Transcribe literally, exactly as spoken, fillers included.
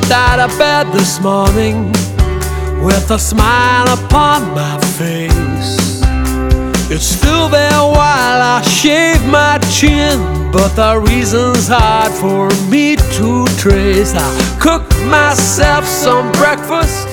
jumped out of bed this morning with a smile upon my face. It's still there while I shave my chin, but the reason's hard for me to trace. I cooked myself some breakfast